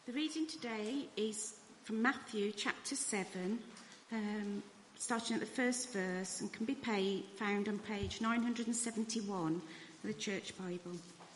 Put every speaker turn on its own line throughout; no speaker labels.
The reading today is from Matthew chapter 7, starting at the first verse, and can be found on page 971 of the Church Bible.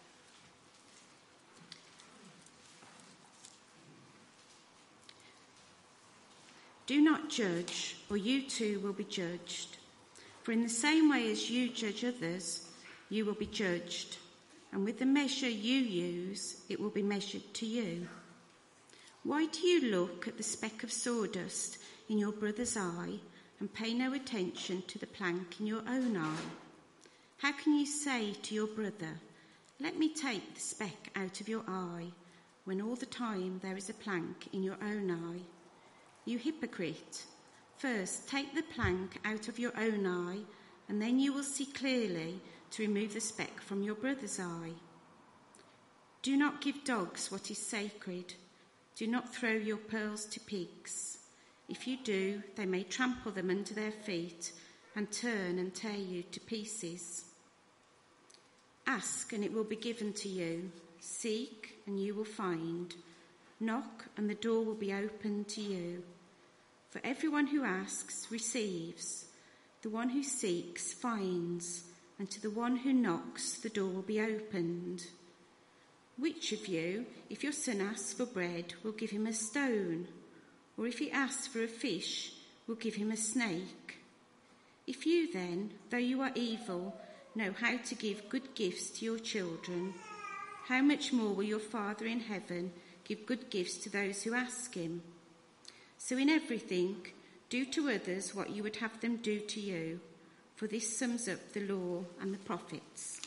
Do not judge, or you too will be judged. For in the same way as you judge others, you will be judged, and with the measure you use, it will be measured to you. Why do you look at the speck of sawdust in your brother's eye and pay no attention to the plank in your own eye? How can you say to your brother, "Let me take the speck out of your eye," when all the time there is a plank in your own eye? You hypocrite! First take the plank out of your own eye, and then you will see clearly to remove the speck from your brother's eye. Do not give dogs what is sacred. Do not throw your pearls to pigs. If you do, they may trample them under their feet and turn and tear you to pieces. Ask, and it will be given to you. Seek, and you will find. Knock, and the door will be opened to you. For everyone who asks receives. The one who seeks finds, and to the one who knocks the door will be opened. Which of you, if your son asks for bread, will give him a stone? Or if he asks for a fish, will give him a snake? If you then, though you are evil, know how to give good gifts to your children, how much more will your Father in heaven give good gifts to those who ask him? So in everything, do to others what you would have them do to you, for this sums up the law and the prophets.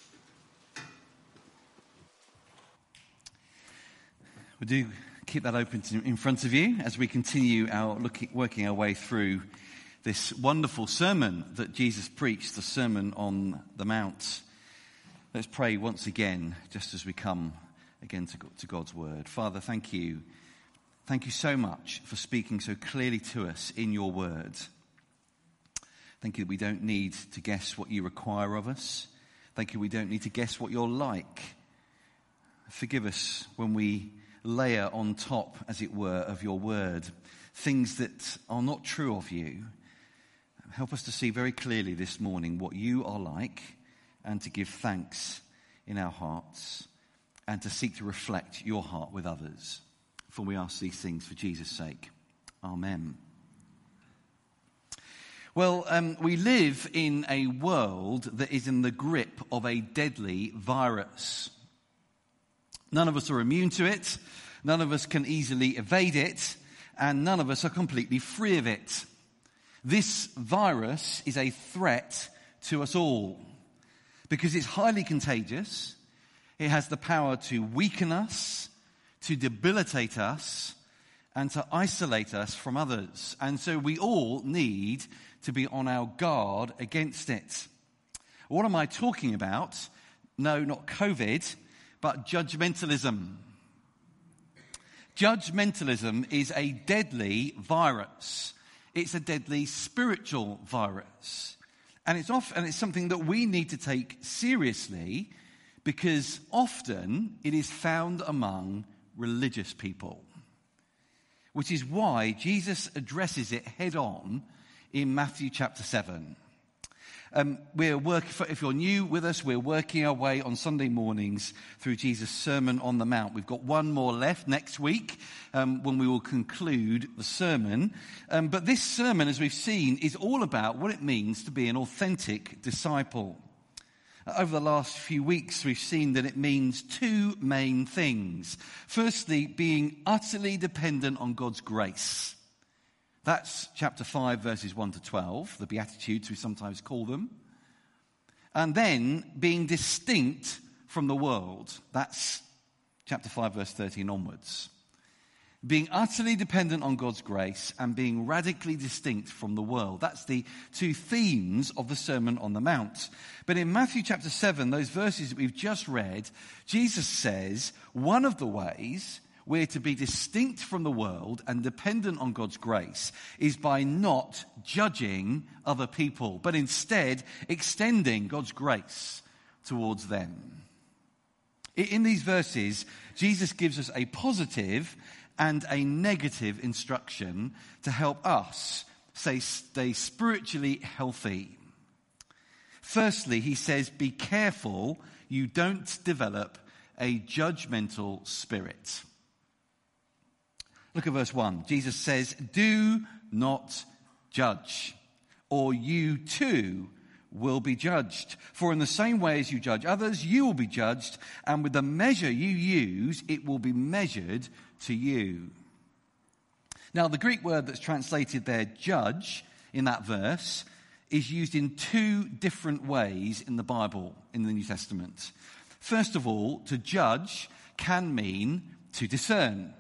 We do keep that open in front of you as we continue working our way through this wonderful sermon that Jesus preached, the Sermon on the Mount. Let's pray once again, just as we come again to God's word. Father, thank you. Thank you so much for speaking so clearly to us in your word. Thank you that we don't need to guess what you require of us. Thank you we don't need to guess what you're like. Forgive us when we layer on top, as it were, of your word things that are not true of you. Help us to see very clearly this morning what you are like, and to give thanks in our hearts, and to seek to reflect your heart with others. For we ask these things for Jesus' sake. Amen. Well, we live in a world that is in the grip of a deadly virus. None of us are immune to it, none of us can easily evade it, and none of us are completely free of it. This virus is a threat to us all because it's highly contagious. It has the power to weaken us, to debilitate us, and to isolate us from others. And so we all need to be on our guard against it. What am I talking about? No, not COVID, but judgmentalism. Judgmentalism is a deadly virus. It's a deadly spiritual virus. And it's something that we need to take seriously, because often it is found among religious people. Which is why Jesus addresses it head on in Matthew chapter 7. If you're new with us, we're working our way on Sunday mornings through Jesus' Sermon on the Mount. We've got one more left next week when we will conclude the sermon. But this sermon, as we've seen, is all about what it means to be an authentic disciple. Over the last few weeks, we've seen that it means two main things. Firstly, being utterly dependent on God's grace. That's chapter 5, verses 1 to 12, the Beatitudes we sometimes call them. And then being distinct from the world. That's chapter 5, verse 13 onwards. Being utterly dependent on God's grace and being radically distinct from the world. That's the two themes of the Sermon on the Mount. But in Matthew chapter 7, those verses that we've just read, Jesus says one of the ways we're to be distinct from the world and dependent on God's grace is by not judging other people, but instead extending God's grace towards them. In these verses, Jesus gives us a positive and a negative instruction to help us stay spiritually healthy. Firstly, he says, be careful you don't develop a judgmental spirit. Look at verse 1. Jesus says, do not judge, or you too will be judged. For in the same way as you judge others, you will be judged, and with the measure you use, it will be measured to you. Now, the Greek word that's translated there, judge, in that verse, is used in two different ways in the Bible, in the New Testament. First of all, to judge can mean to discern.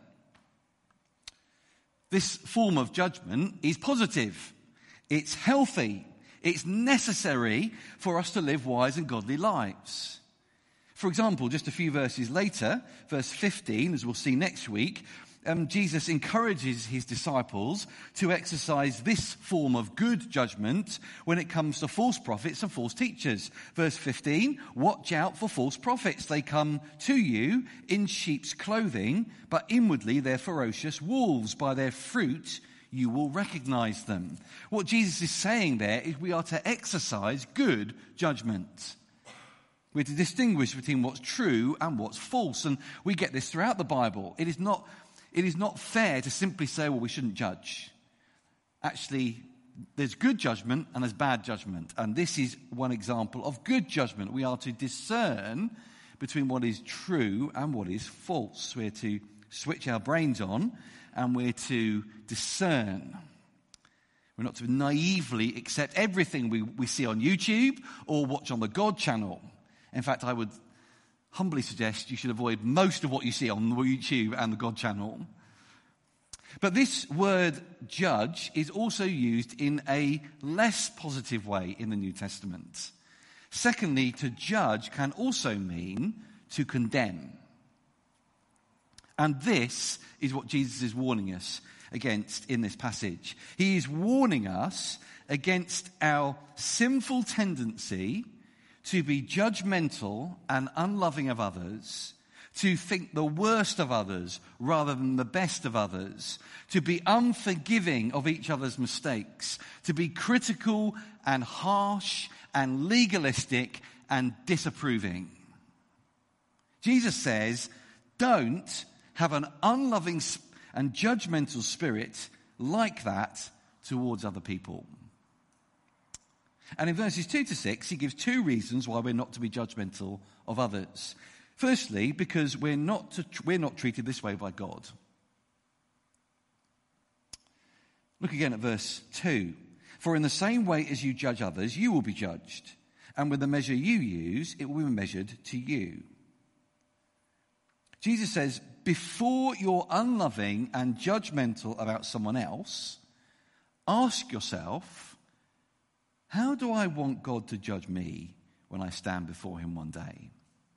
This form of judgment is positive. It's healthy. It's necessary for us to live wise and godly lives. For example, just a few verses later, verse 15, as we'll see next week, Jesus encourages his disciples to exercise this form of good judgment when it comes to false prophets and false teachers. Verse 15, watch out for false prophets. They come to you in sheep's clothing, but inwardly they're ferocious wolves. By their fruit you will recognize them. What Jesus is saying there is we are to exercise good judgment. We're to distinguish between what's true and what's false. And we get this throughout the Bible. It is not fair to simply say, well, we shouldn't judge. Actually, there's good judgment and there's bad judgment. And this is one example of good judgment. We are to discern between what is true and what is false. We're to switch our brains on and we're to discern. We're not to naively accept everything we see on YouTube or watch on the God channel. In fact, I would humbly suggest you should avoid most of what you see on YouTube and the God channel. But this word judge is also used in a less positive way in the New Testament. Secondly, to judge can also mean to condemn. And this is what Jesus is warning us against in this passage. He is warning us against our sinful tendency to be judgmental and unloving of others, to think the worst of others rather than the best of others, to be unforgiving of each other's mistakes, to be critical and harsh and legalistic and disapproving. Jesus says, don't have an unloving and judgmental spirit like that towards other people. And in verses 2 to 6, he gives two reasons why we're not to be judgmental of others. Firstly, because we're not treated this way by God. Look again at verse 2. For in the same way as you judge others, you will be judged. And with the measure you use, it will be measured to you. Jesus says, before you're unloving and judgmental about someone else, ask yourself, how do I want God to judge me when I stand before him one day?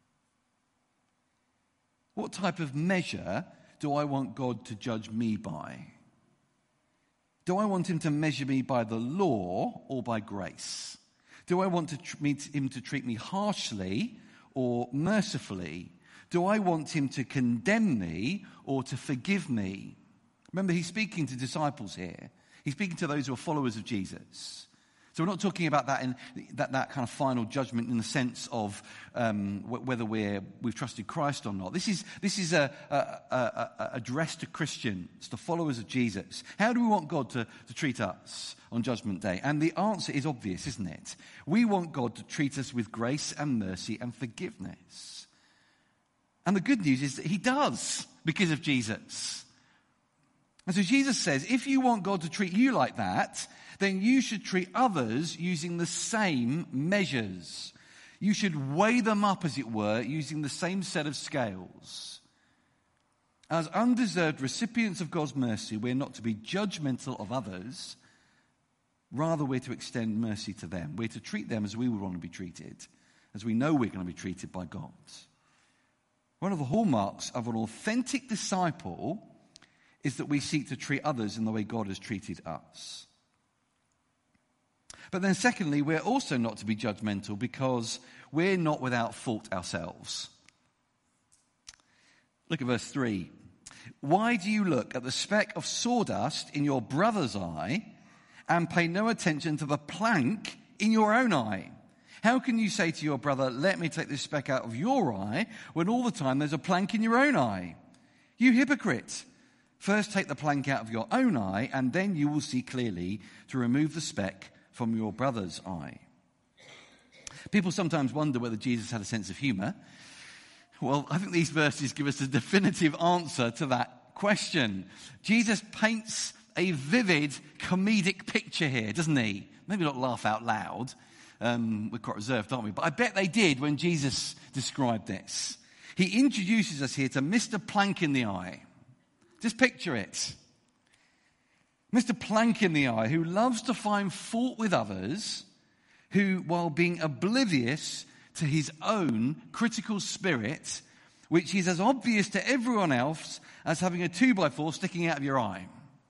What type of measure do I want God to judge me by? Do I want him to measure me by the law or by grace? Do I want him to treat me harshly or mercifully? Do I want him to condemn me or to forgive me? Remember, he's speaking to disciples here. He's speaking to those who are followers of Jesus. So we're not talking about that in that kind of final judgment in the sense of whether we've trusted Christ or not. This is a address to Christians, to followers of Jesus. How do we want God to treat us on Judgment Day? And the answer is obvious, isn't it? We want God to treat us with grace and mercy and forgiveness. And the good news is that he does because of Jesus. And so Jesus says, if you want God to treat you like that, then you should treat others using the same measures. You should weigh them up, as it were, using the same set of scales. As undeserved recipients of God's mercy, we're not to be judgmental of others. Rather, we're to extend mercy to them. We're to treat them as we would want to be treated, as we know we're going to be treated by God. One of the hallmarks of an authentic disciple is that we seek to treat others in the way God has treated us. But then secondly, we're also not to be judgmental because we're not without fault ourselves. Look at verse 3. Why do you look at the speck of sawdust in your brother's eye and pay no attention to the plank in your own eye? How can you say to your brother, let me take this speck out of your eye, when all the time there's a plank in your own eye? You hypocrite! First take the plank out of your own eye, and then you will see clearly to remove the speck from your brother's eye. People sometimes wonder whether Jesus had a sense of humour. Well, I think these verses give us a definitive answer to that question. Jesus paints a vivid comedic picture here, doesn't he? Maybe not laugh out loud. We're quite reserved, aren't we? But I bet they did when Jesus described this. He introduces us here to Mr. Plank in the eye. Just picture it. Mr. Plank in the eye, who loves to find fault with others, who, while being oblivious to his own critical spirit, which is as obvious to everyone else as having a 2x4 sticking out of your eye.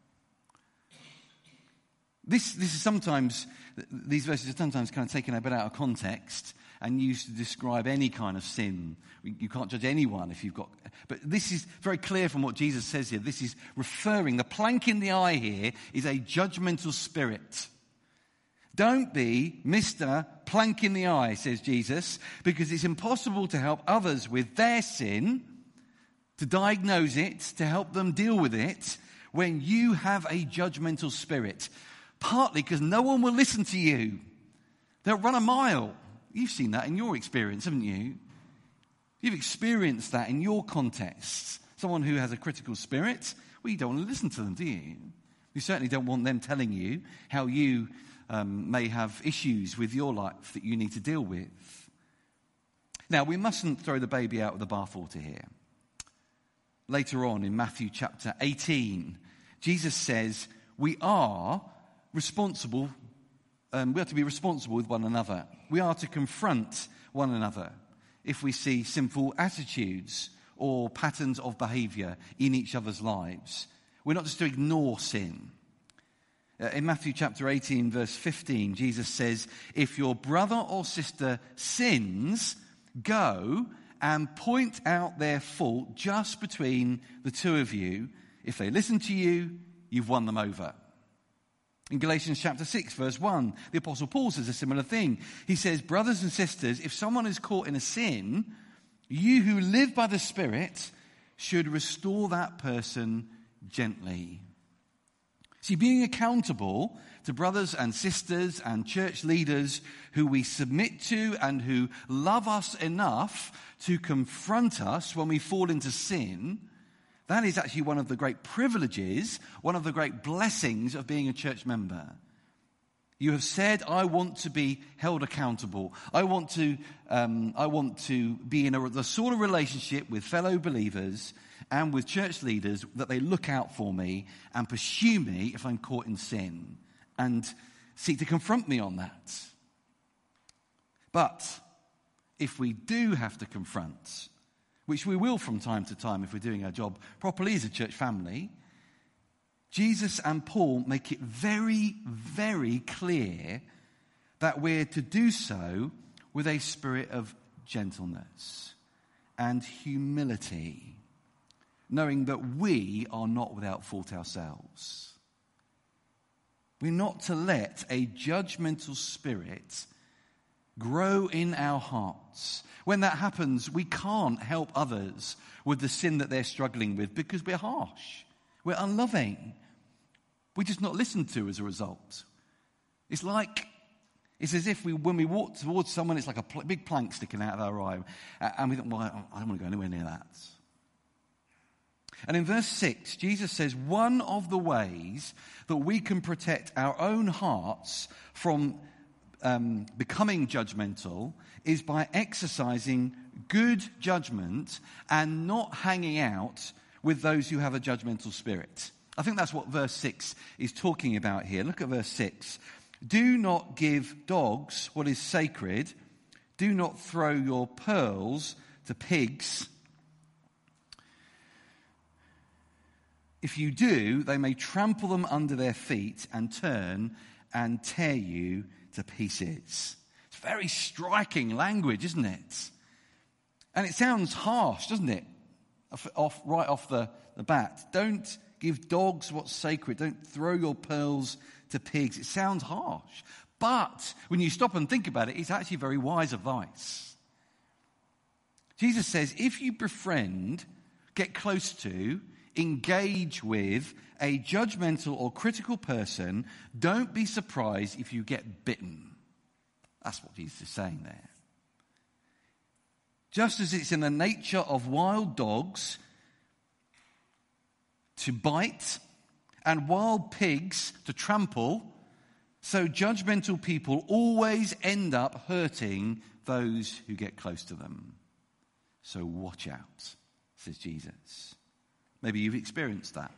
This is sometimes, these verses are sometimes kind of taken a bit out of context and used to describe any kind of sin. You can't judge anyone if you've got... But this is very clear from what Jesus says here. This is referring, the plank in the eye here is a judgmental spirit. Don't be Mr. Plank in the eye, says Jesus, because it's impossible to help others with their sin, to diagnose it, to help them deal with it, when you have a judgmental spirit. Partly because no one will listen to you. They'll run a mile. You've seen that in your experience, haven't you? You've experienced that in your context. Someone who has a critical spirit, well, you don't want to listen to them, do you? You certainly don't want them telling you how you may have issues with your life that you need to deal with. Now, we mustn't throw the baby out with the bathwater here. Later on in Matthew chapter 18, Jesus says we are responsible. We have to be responsible with one another. We are to confront one another if we see sinful attitudes or patterns of behaviour in each other's lives. We're not just to ignore sin. In Matthew chapter 18, verse 15, Jesus says, if your brother or sister sins, go and point out their fault just between the two of you. If they listen to you, you've won them over. In Galatians chapter 6, verse 1, the Apostle Paul says a similar thing. He says, brothers and sisters, if someone is caught in a sin, you who live by the Spirit should restore that person gently. See, being accountable to brothers and sisters and church leaders who we submit to and who love us enough to confront us when we fall into sin, that is actually one of the great privileges, one of the great blessings of being a church member. You have said, I want to be held accountable. I want to be in the sort of relationship with fellow believers and with church leaders that they look out for me and pursue me if I'm caught in sin and seek to confront me on that. But if we do have to confront, which we will from time to time if we're doing our job properly as a church family, Jesus and Paul make it very, very clear that we're to do so with a spirit of gentleness and humility, knowing that we are not without fault ourselves. We're not to let a judgmental spirit grow in our hearts. When that happens, we can't help others with the sin that they're struggling with because we're harsh, we're unloving. We're just not listened to as a result. It's as if when we walk towards someone, it's like a big plank sticking out of our eye. And we think, well, I don't want to go anywhere near that. And in verse 6, Jesus says one of the ways that we can protect our own hearts from becoming judgmental is by exercising good judgment and not hanging out with those who have a judgmental spirit. I think that's what verse 6 is talking about here. Look at verse 6. Do not give dogs what is sacred. Do not throw your pearls to pigs. If you do, they may trample them under their feet and turn and tear you to pieces. It's very striking language, isn't it? And it sounds harsh, doesn't it? Right off the the bat. Don't give dogs what's sacred. Don't throw your pearls to pigs. It sounds harsh, but when you stop and think about it, it's actually very wise advice. Jesus says, if you befriend, get close to, engage with a judgmental or critical person, don't be surprised if you get bitten. That's what Jesus is saying there. Just as it's in the nature of wild dogs to bite and wild pigs to trample, so judgmental people always end up hurting those who get close to them. So watch out, says Jesus. Maybe you've experienced that.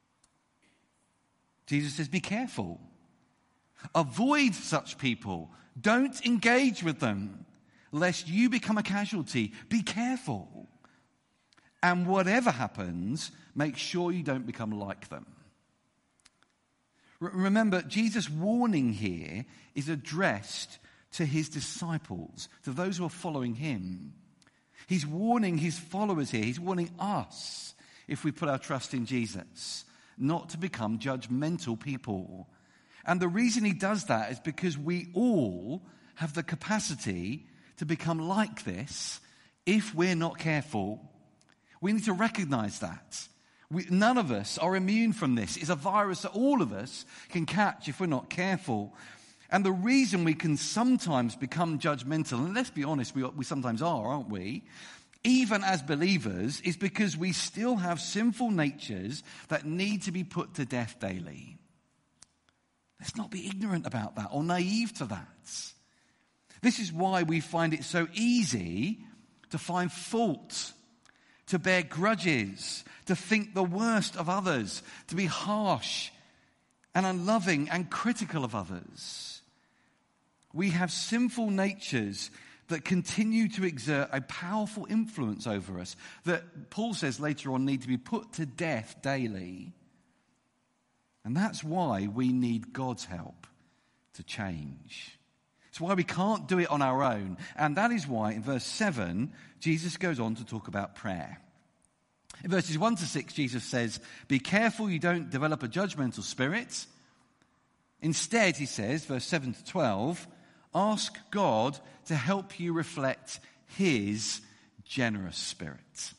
Jesus says, be careful. Avoid such people. Don't engage with them, lest you become a casualty. Be careful. And whatever happens, make sure you don't become like them. Remember, Jesus' warning here is addressed to his disciples, to those who are following him. He's warning his followers here. He's warning us, if we put our trust in Jesus, not to become judgmental people. And the reason he does that is because we all have the capacity to become like this if we're not careful. We need to recognize that. None of us are immune from this. It's a virus that all of us can catch if we're not careful. And the reason we can sometimes become judgmental, and let's be honest, we sometimes are, aren't we? Even as believers, is because we still have sinful natures that need to be put to death daily. Let's not be ignorant about that or naive to that. This is why we find it so easy to find fault, to bear grudges, to think the worst of others, to be harsh and unloving and critical of others. We have sinful natures that continue to exert a powerful influence over us that Paul says later on need to be put to death daily. And that's why we need God's help to change. It's why we can't do it on our own. And that is why in verse 7, Jesus goes on to talk about prayer. In verses 1 to 6, Jesus says, be careful you don't develop a judgmental spirit. Instead, he says, verse 7 to 12, ask God to help you reflect his generous spirit.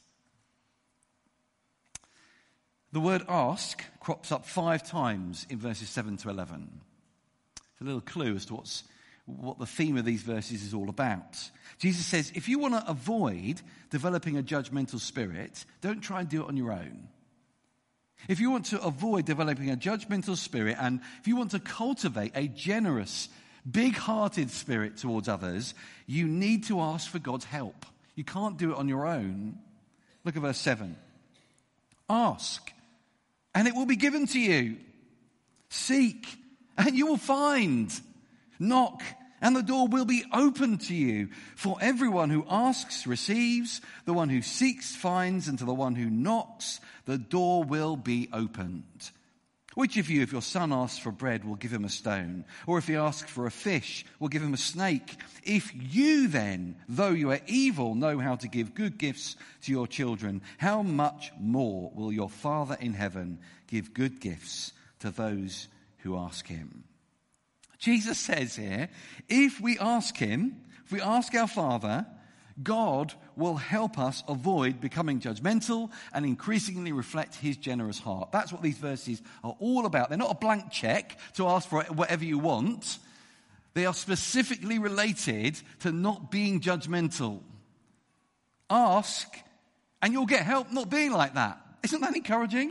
The word ask crops up 5 times in verses 7 to 11. It's a little clue as to what the theme of these verses is all about. Jesus says, if you want to avoid developing a judgmental spirit, don't try and do it on your own. If you want to avoid developing a judgmental spirit, and if you want to cultivate a generous, big-hearted spirit towards others, you need to ask for God's help. You can't do it on your own. Look at verse 7. Ask, and it will be given to you. Seek, and you will find. Knock, and the door will be opened to you. For everyone who asks receives, the one who seeks finds, and to the one who knocks, the door will be opened. Which of you, if your son asks for bread, will give him a stone? Or if he asks for a fish, will give him a snake? If you then, though you are evil, know how to give good gifts to your children, how much more will your Father in heaven give good gifts to those who ask him? Jesus says here, if we ask him, if we ask our Father, God will help us avoid becoming judgmental and increasingly reflect his generous heart. That's what these verses are all about. They're not a blank check to ask for whatever you want. They are specifically related to not being judgmental. Ask, and you'll get help not being like that. Isn't that encouraging?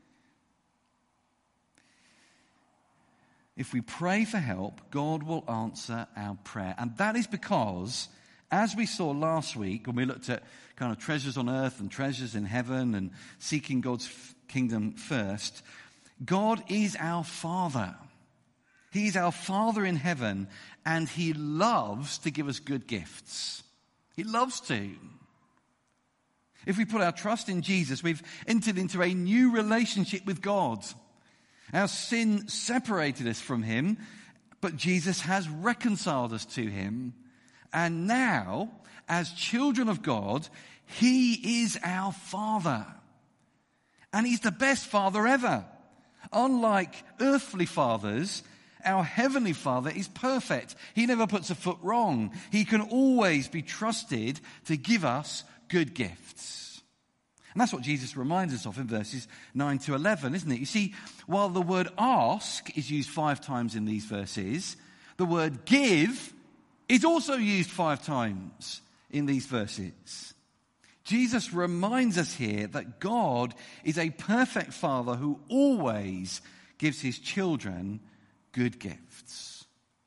If we pray for help, God will answer our prayer. And that is because, as we saw last week when we looked at kind of treasures on earth and treasures in heaven and seeking God's kingdom first, God is our Father. He is our Father in heaven, and he loves to give us good gifts. He loves to. If we put our trust in Jesus, we've entered into a new relationship with God. Our sin separated us from him, but Jesus has reconciled us to him. And now, as children of God, he is our Father. And he's the best father ever. Unlike earthly fathers, our heavenly Father is perfect. He never puts a foot wrong. He can always be trusted to give us good gifts. And that's what Jesus reminds us of in verses 9 to 11, isn't it? You see, while the word ask is used 5 times in these verses, the word give is also used 5 times in these verses. Jesus reminds us here that God is a perfect Father who always gives his children good gifts.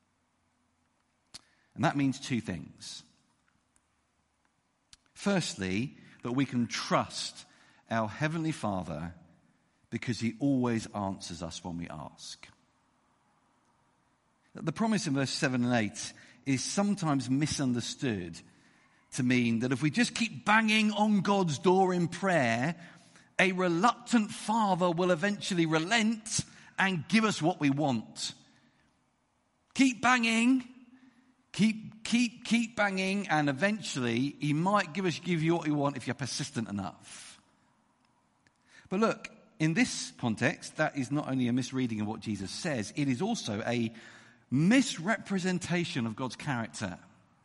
And that means 2 things. Firstly, that we can trust our Heavenly Father because he always answers us when we ask. The promise in verse 7 and 8 is sometimes misunderstood to mean that if we just keep banging on God's door in prayer, a reluctant Father will eventually relent and give us what we want. Keep banging, keep banging, and eventually he might give you what you want if you're persistent enough. But look, in this context, that is not only a misreading of what Jesus says, it is also a misrepresentation of God's character.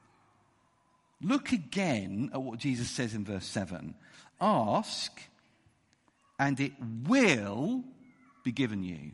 Look again at what Jesus says in verse 7. Ask, and it will be given you.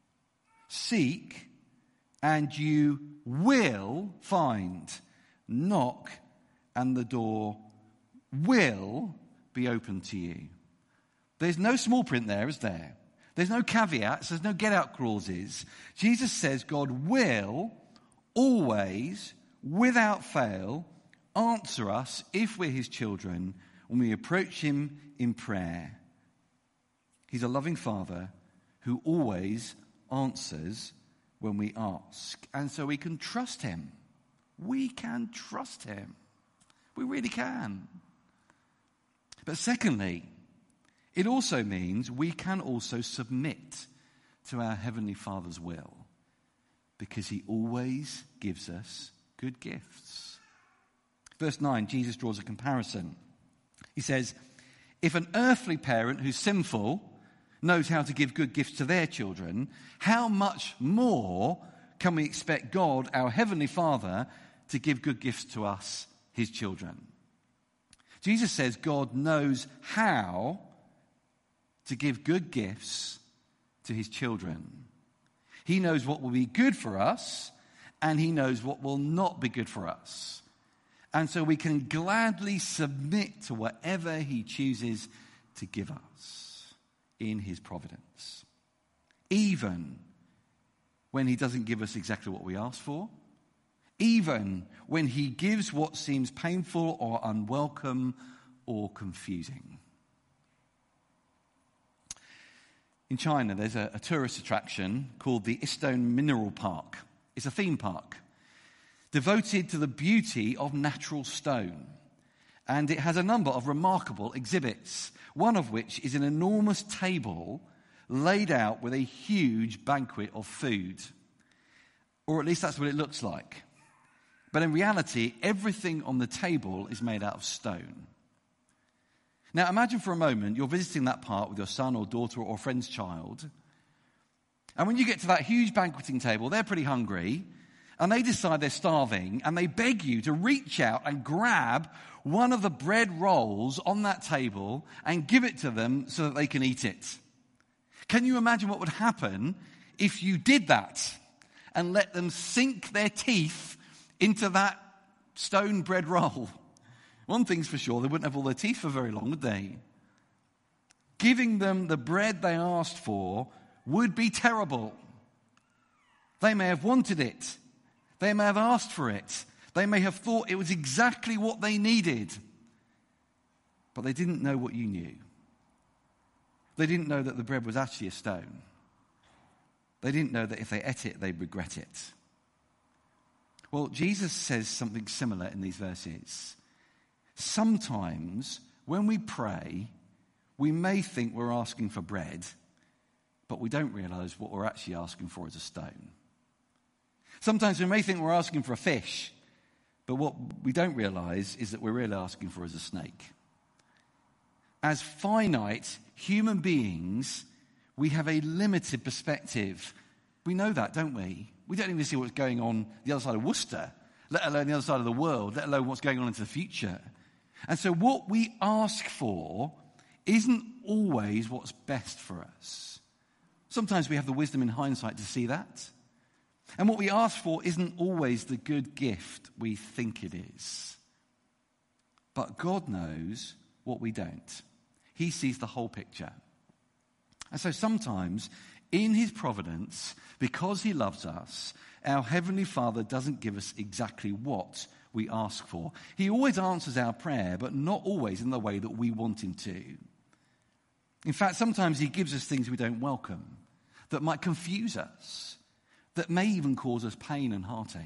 Seek, and you will find. Knock, and the door will be open to you. There's no small print there, is there? There's no caveats, there's no get-out clauses. Jesus says God will always, without fail, answer us if we're his children when we approach him in prayer. He's a loving Father who always answers when we ask. And so we can trust him. We can trust him. We really can. But secondly, it also means we can also submit to our Heavenly Father's will because he always gives us good gifts. Verse 9, Jesus draws a comparison. He says, if an earthly parent who's sinful knows how to give good gifts to their children, how much more can we expect God, our Heavenly Father, to give good gifts to us, his children? Jesus says God knows how to give good gifts to his children. He knows what will be good for us, and he knows what will not be good for us. And so we can gladly submit to whatever he chooses to give us in his providence. Even when he doesn't give us exactly what we ask for. Even when he gives what seems painful or unwelcome or confusing. In China, there's a tourist attraction called the Istone Mineral Park. It's a theme park devoted to the beauty of natural stone. And it has a number of remarkable exhibits, one of which is an enormous table laid out with a huge banquet of food. Or at least that's what it looks like. But in reality, everything on the table is made out of stone. Now imagine for a moment you're visiting that park with your son or daughter or friend's child. And when you get to that huge banqueting table, they're pretty hungry. And they decide they're starving, and they beg you to reach out and grab one of the bread rolls on that table and give it to them so that they can eat it. Can you imagine what would happen if you did that and let them sink their teeth into that stone bread roll? One thing's for sure, they wouldn't have all their teeth for very long, would they? Giving them the bread they asked for would be terrible. They may have wanted it. They may have asked for it. They may have thought it was exactly what they needed. But they didn't know what you knew. They didn't know that the bread was actually a stone. They didn't know that if they ate it, they'd regret it. Well, Jesus says something similar in these verses. Sometimes when we pray, we may think we're asking for bread, but we don't realize what we're actually asking for is a stone. Sometimes we may think we're asking for a fish, but what we don't realize is that we're really asking for is a snake. as finite human beings, we have a limited perspective. We know that, don't we? We don't even see what's going on the other side of Worcester, let alone the other side of the world, let alone what's going on into the future. And so what we ask for isn't always what's best for us. Sometimes we have the wisdom in hindsight to see that. And what we ask for isn't always the good gift we think it is. But God knows what we don't. He sees the whole picture. And so sometimes, in his providence, because he loves us, our Heavenly Father doesn't give us exactly what we ask for. He always answers our prayer, but not always in the way that we want him to. In fact, sometimes he gives us things we don't welcome, that might confuse us, that may even cause us pain and heartache.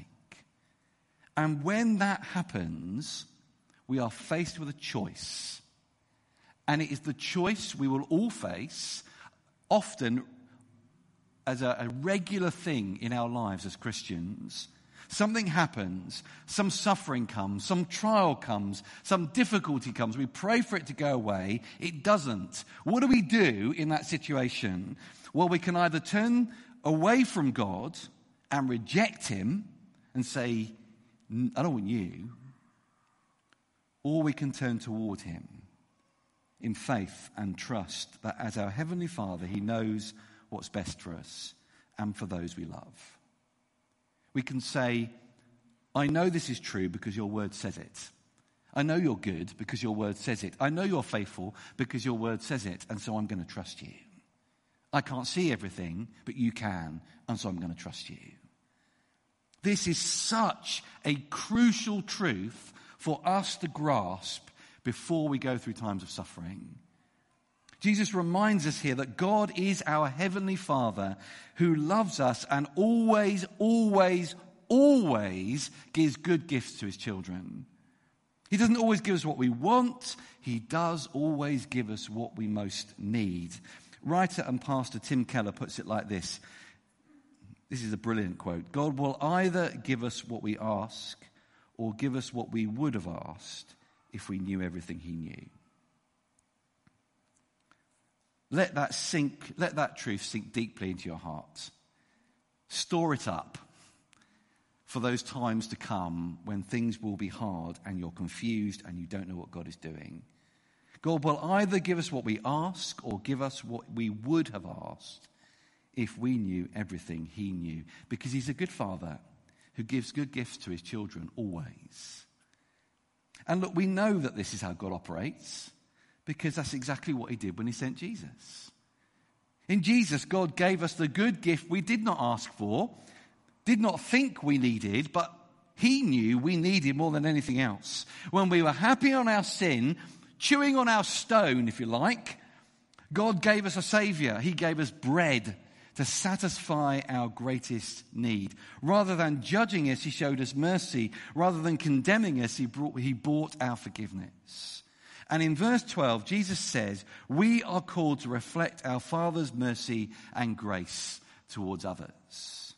And when that happens, we are faced with a choice. And it is the choice we will all face, often as a regular thing in our lives as Christians. Something happens, some suffering comes, some trial comes, some difficulty comes. We pray for it to go away. It doesn't. What do we do in that situation? Well, we can either turn away from God and reject him and say, I don't want you. Or we can turn toward him in faith and trust that as our Heavenly Father, he knows what's best for us and for those we love. We can say, I know this is true because your word says it. I know you're good because your word says it. I know you're faithful because your word says it, and so I'm going to trust you. I can't see everything, but you can, and so I'm going to trust you. This is such a crucial truth for us to grasp before we go through times of suffering. Jesus reminds us here that God is our Heavenly Father who loves us and always, always, always gives good gifts to his children. He doesn't always give us what we want. He does always give us what we most need. Writer and pastor Tim Keller puts it like this. This is a brilliant quote. God will either give us what we ask or give us what we would have asked if we knew everything he knew. Let that truth sink deeply into your heart. Store it up for those times to come when things will be hard and you're confused and you don't know what God is doing. God will either give us what we ask or give us what we would have asked if we knew everything he knew. Because he's a good father who gives good gifts to his children always. And look, we know that this is how God operates because that's exactly what he did when he sent Jesus. In Jesus, God gave us the good gift we did not ask for, did not think we needed, but he knew we needed more than anything else. When we were happy on our sin, chewing on our stone, if you like, God gave us a Savior. He gave us bread to satisfy our greatest need. Rather than judging us, he showed us mercy. Rather than condemning us, he bought our forgiveness. And in verse 12, Jesus says, we are called to reflect our Father's mercy and grace towards others.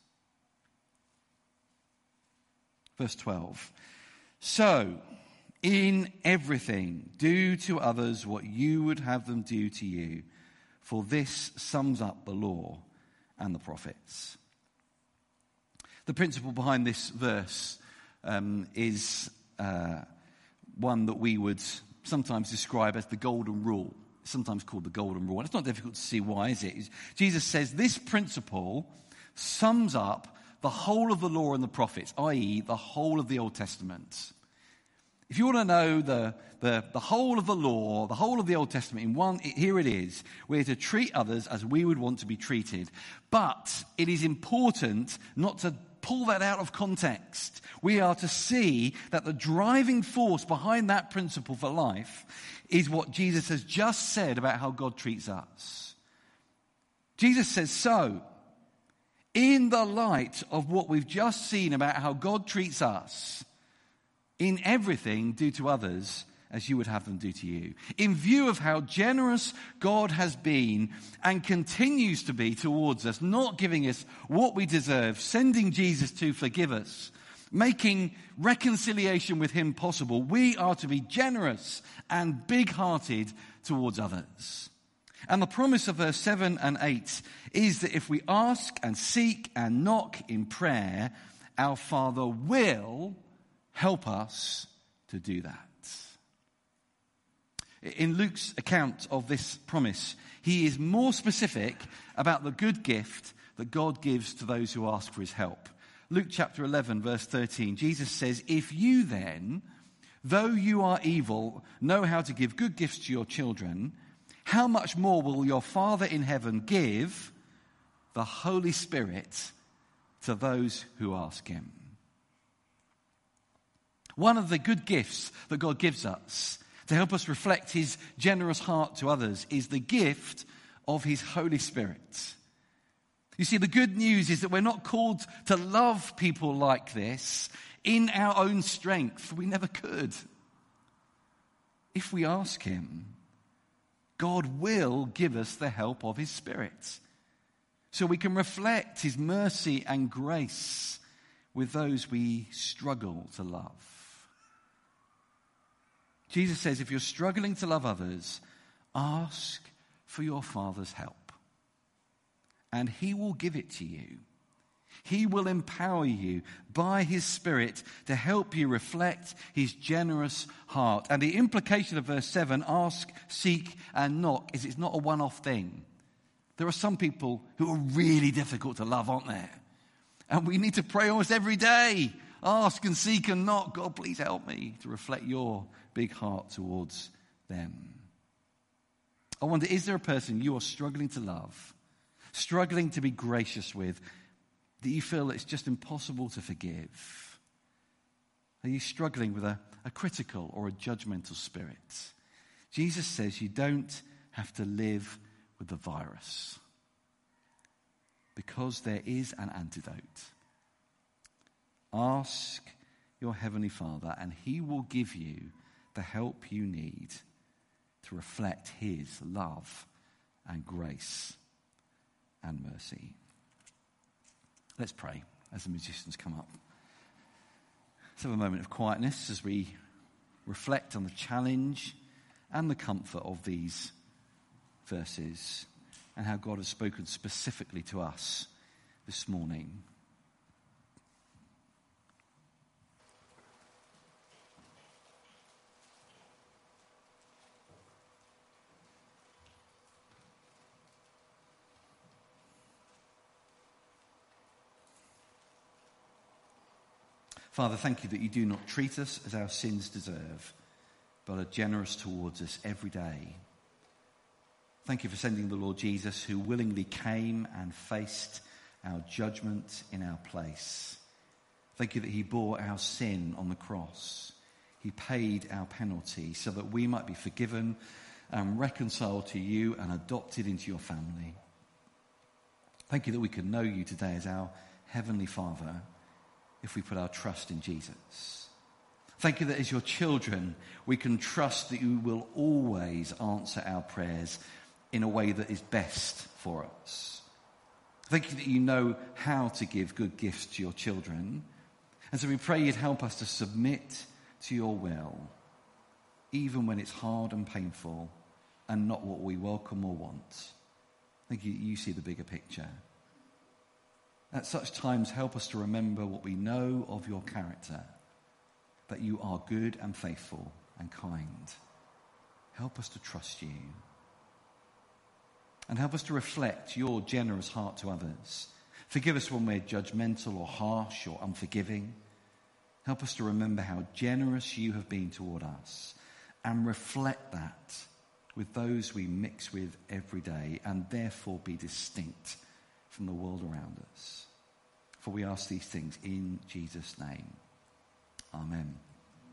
Verse 12. So, in everything, do to others what you would have them do to you, for this sums up the law and the prophets. The principle behind this verse is one that we would sometimes describe as the golden rule, sometimes called the golden rule. And it's not difficult to see why, is it? Jesus says this principle sums up the whole of the law and the prophets, i.e. the whole of the Old Testament. If you want to know the whole of the law, the whole of the Old Testament in one, here it is. We're to treat others as we would want to be treated. But it is important not to pull that out of context. We are to see that the driving force behind that principle for life is what Jesus has just said about how God treats us. Jesus says, so, in the light of what we've just seen about how God treats us, in everything, do to others as you would have them do to you. In view of how generous God has been and continues to be towards us, not giving us what we deserve, sending Jesus to forgive us, making reconciliation with him possible, we are to be generous and big-hearted towards others. And the promise of verse 7 and 8 is that if we ask and seek and knock in prayer, our Father will help us to do that. In Luke's account of this promise, he is more specific about the good gift that God gives to those who ask for his help. Luke chapter 11, verse 13, Jesus says, "If you then, though you are evil, know how to give good gifts to your children, how much more will your Father in heaven give the Holy Spirit to those who ask him?" One of the good gifts that God gives us to help us reflect his generous heart to others is the gift of his Holy Spirit. You see, the good news is that we're not called to love people like this in our own strength. We never could. If we ask him, God will give us the help of his Spirit, so we can reflect his mercy and grace with those we struggle to love. Jesus says, if you're struggling to love others, ask for your Father's help, and he will give it to you. He will empower you by his Spirit to help you reflect his generous heart. And the implication of verse 7, ask, seek, and knock, is it's not a one-off thing. There are some people who are really difficult to love, aren't there? And we need to pray almost every day. Ask and seek and knock. God, please help me to reflect your big heart towards them. I wonder, is there a person you are struggling to love, struggling to be gracious with, that you feel it's just impossible to forgive? Are you struggling with a critical or a judgmental spirit? Jesus says you don't have to live with the virus, because there is an antidote. Ask your Heavenly Father, and he will give you the help you need to reflect his love and grace and mercy. Let's pray as the musicians come up. Let's have a moment of quietness as we reflect on the challenge and the comfort of these verses and how God has spoken specifically to us this morning. Father, thank you that you do not treat us as our sins deserve, but are generous towards us every day. Thank you for sending the Lord Jesus, who willingly came and faced our judgment in our place. Thank you that he bore our sin on the cross. He paid our penalty so that we might be forgiven and reconciled to you and adopted into your family. Thank you that we can know you today as our Heavenly Father if we put our trust in Jesus. Thank you that as your children, we can trust that you will always answer our prayers in a way that is best for us. Thank you that you know how to give good gifts to your children. And so we pray you'd help us to submit to your will, even when it's hard and painful and not what we welcome or want. Thank you that you see the bigger picture. At such times, help us to remember what we know of your character, that you are good and faithful and kind. Help us to trust you. And help us to reflect your generous heart to others. Forgive us when we're judgmental or harsh or unforgiving. Help us to remember how generous you have been toward us and reflect that with those we mix with every day, and therefore be distinct from the world around us. For we ask these things in Jesus' name. Amen.